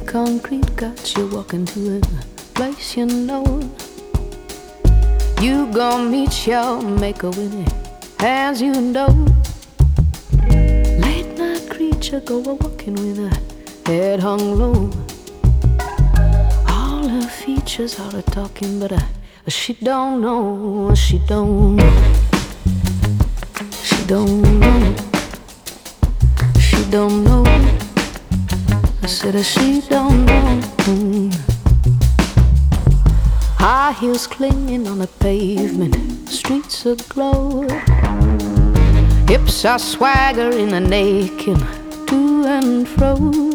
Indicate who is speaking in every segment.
Speaker 1: concrete got you walking to a place you know. You gon' meet your maker with it, as you know. Late night creature go a-walking with her head hung low. All her features are a-talking, but she don't know, she don't know. She don't know, she don't know. I said that she don't know. High heels clinging on the pavement, streets aglow. Hips are swaggering and naked to and fro.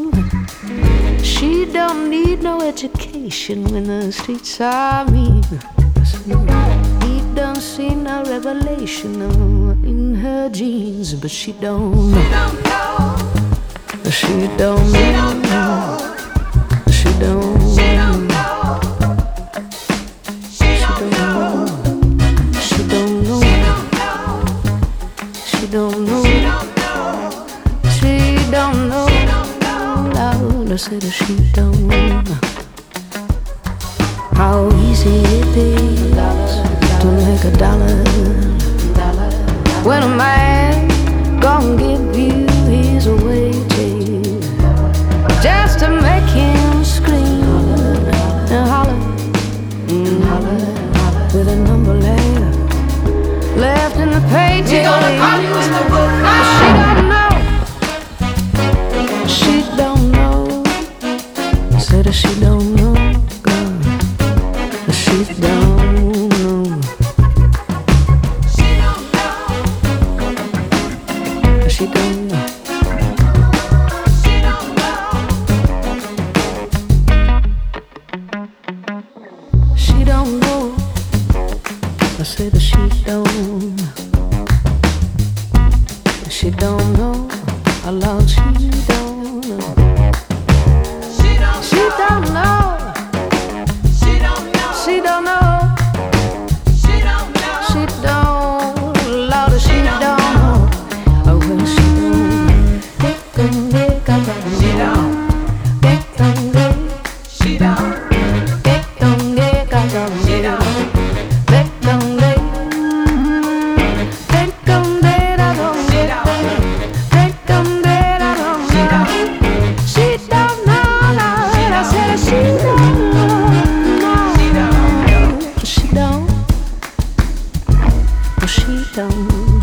Speaker 1: She don't need no education when the streets are mean. He don't see no revelation in her jeans, but she don't know. She don't know. She don't know. She don't know. She don't know. She don't know. She don't know. Loud, I said she don't know. How easy it is to make a dollar when a man gon' give you his wages just to make him scream and holler, with a number left in the pages. She don't know. She don't know. Said she don't know. She don't know. She don't know. She don't know. She don't know. She don't know. I said that she don't know. She don't know how long she don't know. She don't know. She don't know. She don't know. She don't know. She don't, Lord, she don't know. Oh, well, she don't. She don't. She don't. She don't. She don't.